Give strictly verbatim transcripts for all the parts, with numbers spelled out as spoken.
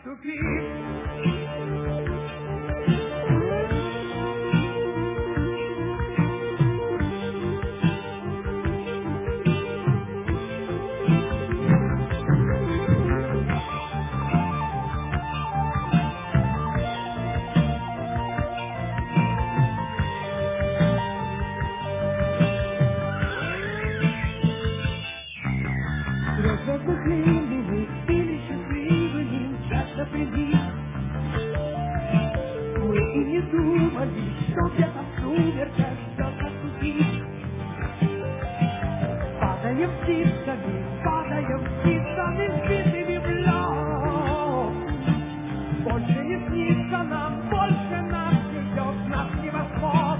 тупик. Разозлыми или счастливыми, часто прими. Мы и не думали, что где-то в сумерках ждет нас пути. Падаем птицами, падаем птицами, сбитыми в лед. Больше не снится нам, больше нас не ждет наш небосвод.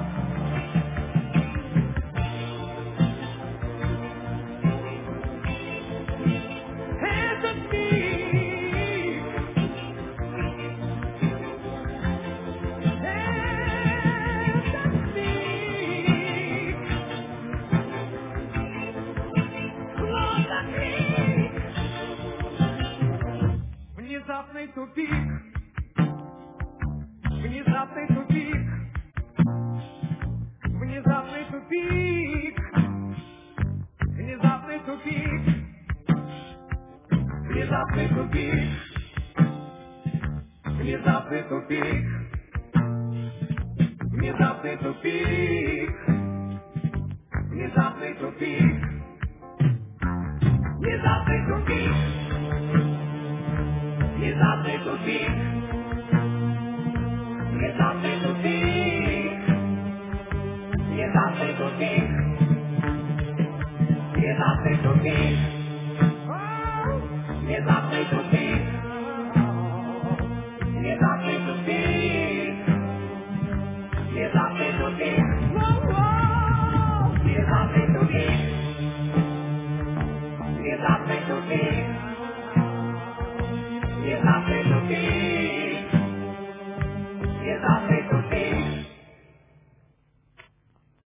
Этот миг, этот миг, словно крик. Внезапный тупик, внезапный тупик, внезапный тупик, внезапный тупик, внезапный тупик, внезапный тупик, внезапный тупик, внезапный тупик, внезапный тупик, внезапный тупик, внезапный тупик, внезапный тупик, внезапный тупик.